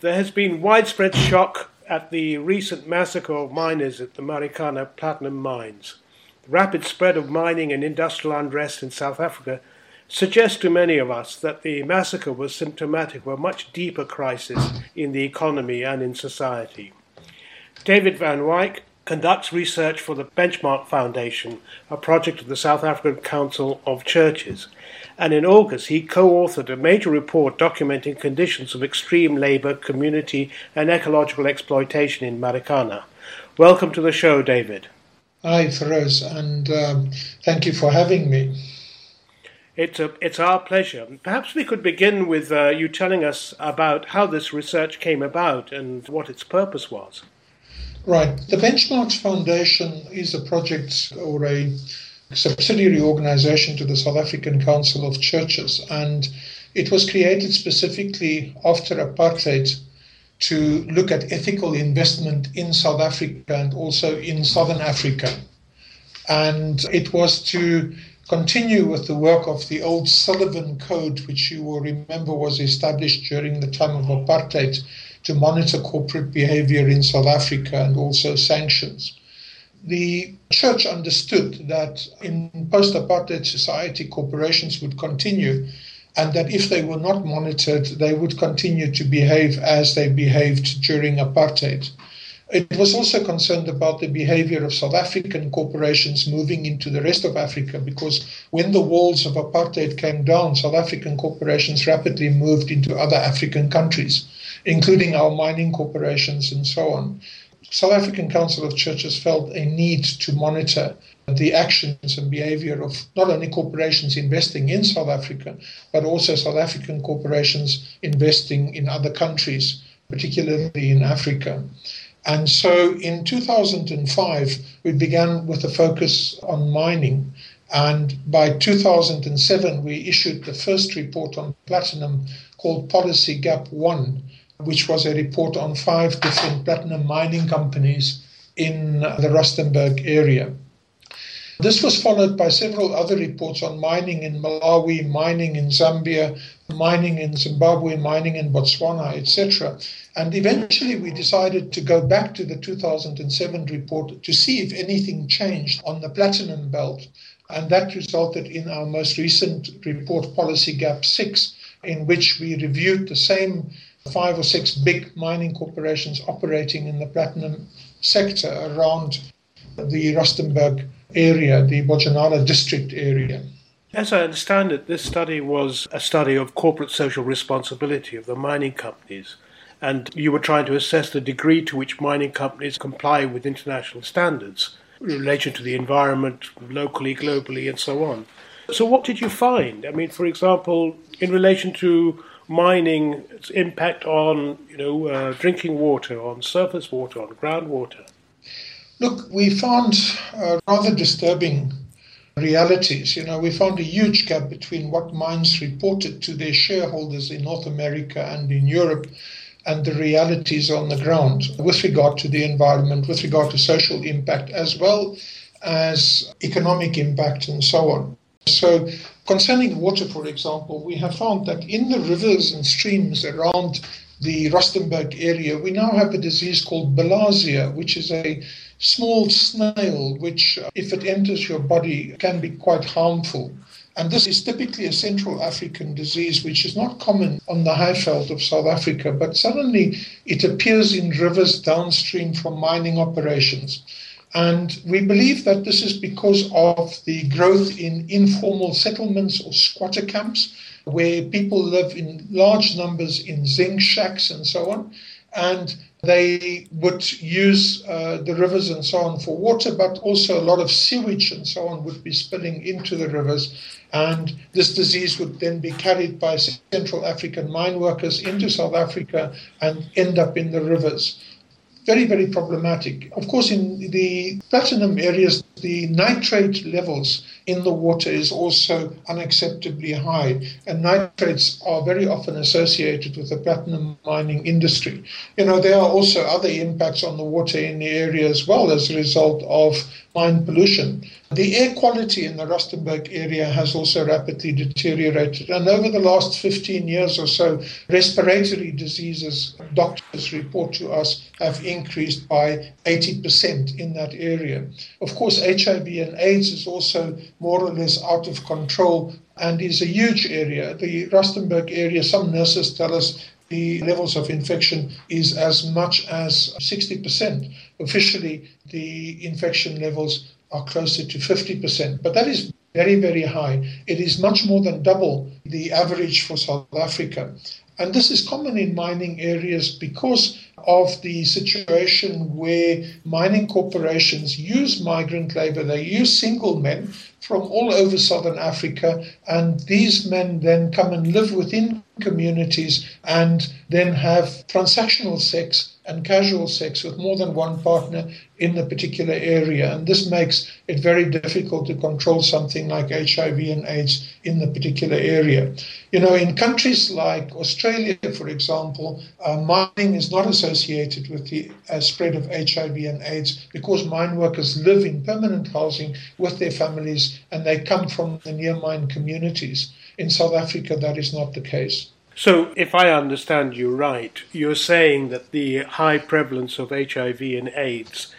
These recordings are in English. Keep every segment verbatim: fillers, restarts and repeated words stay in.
There has been widespread shock at the recent massacre of miners at the Marikana platinum mines. The rapid spread of mining and industrial unrest in South Africa suggests to many of us that the massacre was symptomatic of a much deeper crisis in the economy and in society. David Van Wyk conducts research for the Benchmark Foundation, a project of the South African Council of Churches, and in August he co-authored a major report documenting conditions of extreme labour, community and ecological exploitation in Marikana. Welcome to the show, David. Hi, Feroz, and um, thank you for having me. It's, a, it's our pleasure. Perhaps we could begin with uh, you telling us about how this research came about and what its purpose was. Right. The Benchmarks Foundation is a project or a subsidiary organization to the South African Council of Churches, and it was created specifically after apartheid to look at ethical investment in South Africa and also in Southern Africa. And it was to continue with the work of the old Sullivan Code, which you will remember was established during the time of apartheid, to monitor corporate behavior in South Africa and also sanctions. The church understood that in post-apartheid society, corporations would continue, and that if they were not monitored, they would continue to behave as they behaved during apartheid. It was also concerned about the behavior of South African corporations moving into the rest of Africa, because when the walls of apartheid came down, South African corporations rapidly moved into other African countries, including our mining corporations and so on. South African Council of Churches felt a need to monitor the actions and behavior of not only corporations investing in South Africa, but also South African corporations investing in other countries, particularly in Africa. And so in two thousand five, we began with a focus on mining. And by two thousand seven, we issued the first report on platinum called Policy Gap one, which was a report on five different platinum mining companies in the Rustenburg area. This was followed by several other reports on mining in Malawi, mining in Zambia, mining in Zimbabwe, mining in Botswana, et cetera. And eventually we decided to go back to the two thousand seven report to see if anything changed on the platinum belt. And that resulted in our most recent report, Policy Gap six, in which we reviewed the same five or six big mining corporations operating in the platinum sector around the Rustenburg area, the Bojanala district area. As I understand it, this study was a study of corporate social responsibility of the mining companies, and you were trying to assess the degree to which mining companies comply with international standards in relation to the environment, locally, globally, and so on. So what did you find? I mean, for example, in relation to mining, its impact on, you know, uh, drinking water, on surface water, on groundwater. Look, we found uh, rather disturbing realities. You know, we found a huge gap between what mines reported to their shareholders in North America and in Europe and the realities on the ground with regard to the environment, with regard to social impact, as well as economic impact and so on. So concerning water, for example, we have found that in the rivers and streams around the Rustenburg area, we now have a disease called bilharzia, which is a small snail which, if it enters your body, can be quite harmful. And this is typically a Central African disease which is not common on the highveld of South Africa, but suddenly it appears in rivers downstream from mining operations. And we believe that this is because of the growth in informal settlements or squatter camps, where people live in large numbers in zinc shacks and so on. And they would use uh, the rivers and so on for water, but also a lot of sewage and so on would be spilling into the rivers. And this disease would then be carried by Central African mine workers into South Africa and end up in the rivers. Very, very problematic. Of course, in the platinum areas, the nitrate levels in the water is also unacceptably high, and nitrates are very often associated with the platinum mining industry. You know, there are also other impacts on the water in the area as well as a result of mine pollution. The air quality in the Rustenburg area has also rapidly deteriorated. And over the last fifteen years or so, respiratory diseases, doctors report to us, have increased by eighty percent in that area. Of course, H I V and AIDS is also more or less out of control and is a huge area. The Rustenburg area, some nurses tell us the levels of infection is as much as sixty percent. Officially, the infection levels are closer to fifty percent, but that is very, very high. It is much more than double the average for South Africa. And this is common in mining areas because of the situation where mining corporations use migrant labor. They use single men from all over Southern Africa, and these men then come and live within communities and then have transactional sex and casual sex with more than one partner in a particular area. And this makes it very difficult to control something like H I V and AIDS in the particular area. You know, in countries like Australia, for example, uh, mining is not associated with the uh, spread of H I V and AIDS because mine workers live in permanent housing with their families and they come from the near mine communities. In South Africa, that is not the case. So, if I understand you right, you're saying that the high prevalence of H I V and AIDS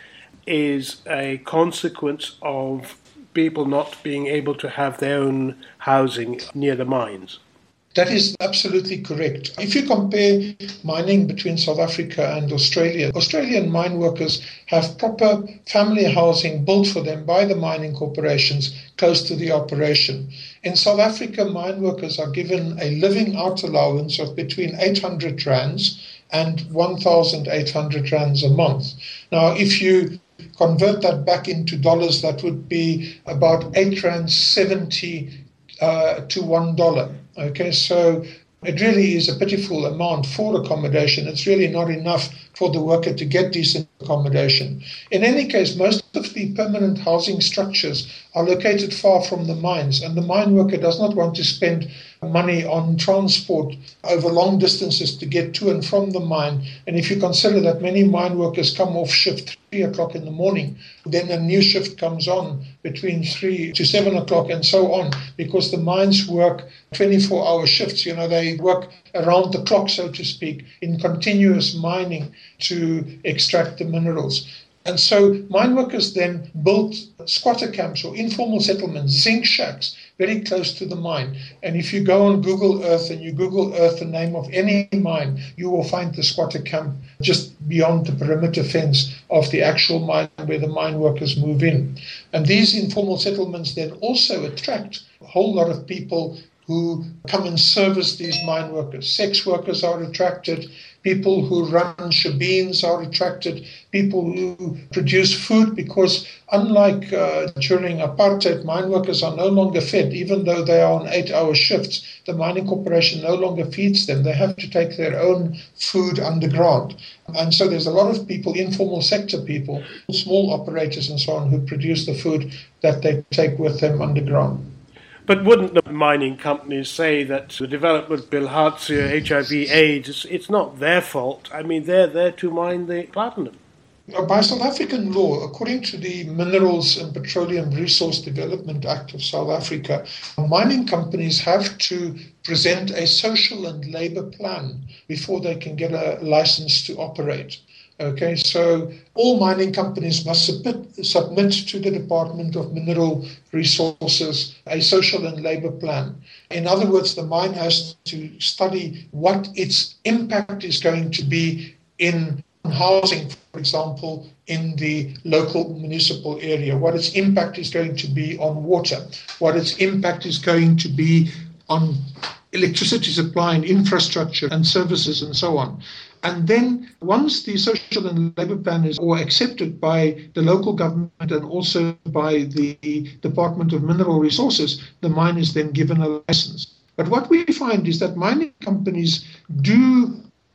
is a consequence of people not being able to have their own housing near the mines. That is absolutely correct. If you compare mining between South Africa and Australia, Australian mine workers have proper family housing built for them by the mining corporations close to the operation. In South Africa, mine workers are given a living out allowance of between eight hundred rands and one thousand eight hundred rands a month. Now, if you convert that back into dollars, that would be about eight rand seventy uh, to one dollar. Okay, so it really is a pitiful amount for accommodation. It's really not enough for the worker to get decent accommodation. In any case, most of the permanent housing structures are located far from the mines, and the mine worker does not want to spend money on transport over long distances to get to and from the mine. And if you consider that many mine workers come off shift three o'clock in the morning, then a new shift comes on between three to seven o'clock and so on, because the mines work twenty-four hour shifts. You know, they work around the clock, so to speak, in continuous mining to extract the minerals. And so mine workers then built squatter camps or informal settlements, zinc shacks, very close to the mine. And if you go on Google Earth and you Google Earth the name of any mine, you will find the squatter camp just beyond the perimeter fence of the actual mine where the mine workers move in. And these informal settlements then also attract a whole lot of people who come and service these mine workers. Sex workers are attracted, people who run shebeens are attracted, people who produce food, because unlike uh, during apartheid, mine workers are no longer fed, even though they are on eight-hour shifts. The mining corporation no longer feeds them. They have to take their own food underground. And so there's a lot of people, informal sector people, small operators and so on, who produce the food that they take with them underground. But wouldn't the mining companies say that the development of bilharzia, H I V, AIDS, it's not their fault? I mean, they're there to mine the platinum. By South African law, according to the Minerals and Petroleum Resource Development Act of South Africa, mining companies have to present a social and labour plan before they can get a license to operate. Okay, so all mining companies must submit, submit to the Department of Mineral Resources a social and labour plan. In other words, the mine has to study what its impact is going to be in housing, for example, in the local municipal area, what its impact is going to be on water, what its impact is going to be on electricity supply and infrastructure and services and so on. And then once the social and labour plan is or accepted by the local government and also by the Department of Mineral Resources, the mine is then given a license. But what we find is that mining companies do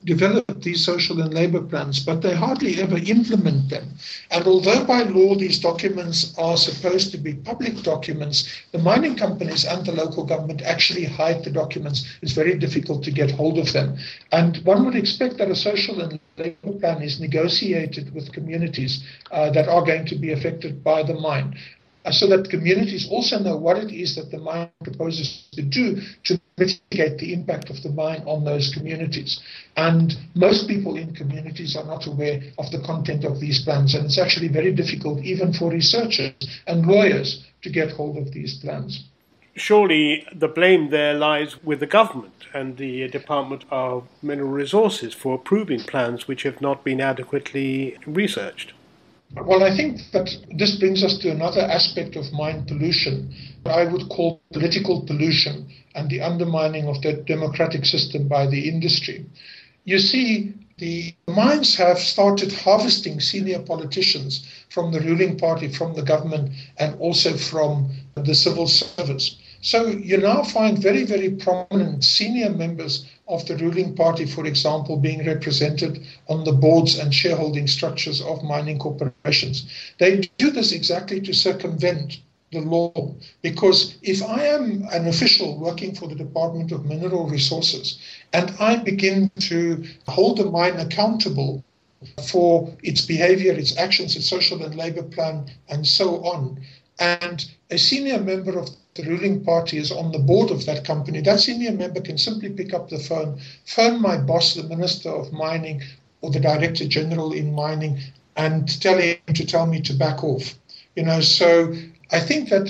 develop these social and labor plans, but they hardly ever implement them. And although by law these documents are supposed to be public documents, the mining companies and the local government actually hide the documents. It's very difficult to get hold of them. And one would expect that a social and labor plan is negotiated with communities uh, that are going to be affected by the mine, Uh, so that communities also know what it is that the mine proposes to do to mitigate the impact of the mine on those communities. And most people in communities are not aware of the content of these plans, and it's actually very difficult even for researchers and lawyers to get hold of these plans. Surely the blame there lies with the government and the Department of Mineral Resources for approving plans which have not been adequately researched. Well, I think that this brings us to another aspect of mine pollution, what I would call political pollution and the undermining of the democratic system by the industry. You see, the mines have started harvesting senior politicians from the ruling party, from the government, and also from the civil service. So you now find very, very prominent senior members of the ruling party, for example, being represented on the boards and shareholding structures of mining corporations. They do this exactly to circumvent the law, because if I am an official working for the Department of Mineral Resources and I begin to hold the mine accountable for its behavior, its actions, its social and labor plan, and so on, and a senior member of the ruling party is on the board of that company, that senior member can simply pick up the phone, phone my boss, the Minister of Mining, or the Director General in Mining, and tell him to tell me to back off. You know, so I think that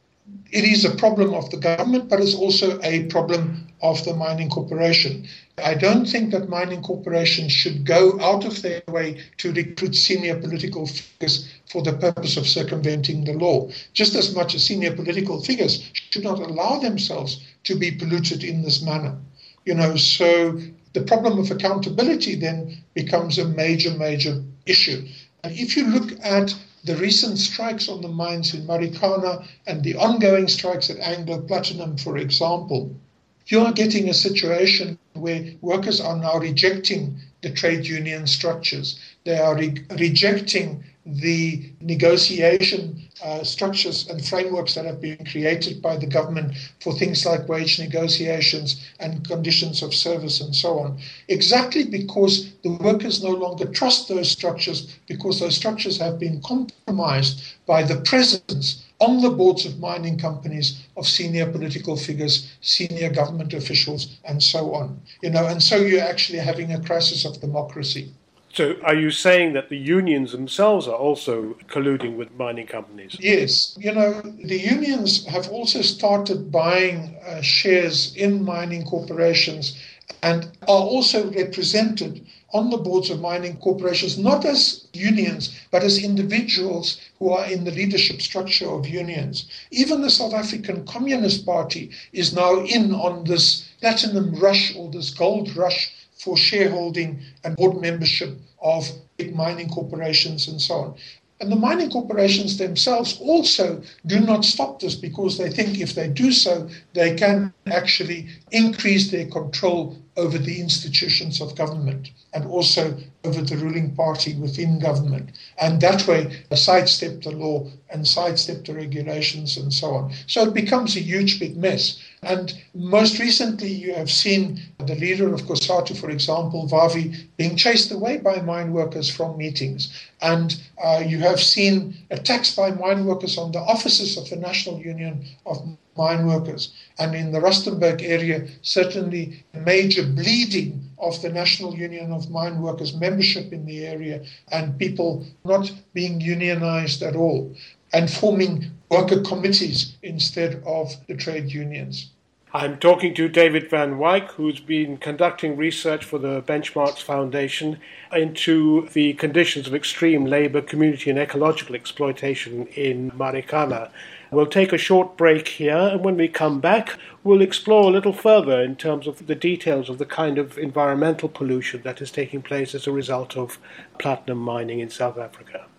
it is a problem of the government, but it's also a problem of the mining corporation. I don't think that mining corporations should go out of their way to recruit senior political figures for the purpose of circumventing the law, just as much as senior political figures should not allow themselves to be polluted in this manner. You know, so the problem of accountability then becomes a major, major issue. And if you look at the recent strikes on the mines in Marikana and the ongoing strikes at Anglo Platinum, for example, you are getting a situation where workers are now rejecting the trade union structures. They are re- rejecting the negotiation uh, structures and frameworks that have been created by the government for things like wage negotiations and conditions of service and so on, exactly because the workers no longer trust those structures, because those structures have been compromised by the presence on the boards of mining companies of senior political figures, senior government officials, and so on. You know, and so you're actually having a crisis of democracy. So are you saying that the unions themselves are also colluding with mining companies? Yes. You know, the unions have also started buying uh, shares in mining corporations and are also represented on the boards of mining corporations, not as unions, but as individuals who are in the leadership structure of unions. Even the South African Communist Party is now in on this platinum rush or this gold rush for shareholding and board membership of big mining corporations and so on. And the mining corporations themselves also do not stop this, because they think if they do so, they can actually increase their control over the institutions of government and also over the ruling party within government. And that way, sidestep the law and sidestep the regulations and so on. So it becomes a huge, big mess. And most recently, you have seen the leader of COSATU, for example, Vavi, being chased away by mine workers from meetings. And uh, you have seen attacks by mine workers on the offices of the National Union of Mine Workers. And in the Rustenburg area, certainly major bleeding of the National Union of Mine Workers membership in the area, and people not being unionized at all and forming worker committees instead of the trade unions. I'm talking to David Van Wyk, who's been conducting research for the Benchmarks Foundation into the conditions of extreme labour, community and ecological exploitation in Marikana. We'll take a short break here, and when we come back, we'll explore a little further in terms of the details of the kind of environmental pollution that is taking place as a result of platinum mining in South Africa.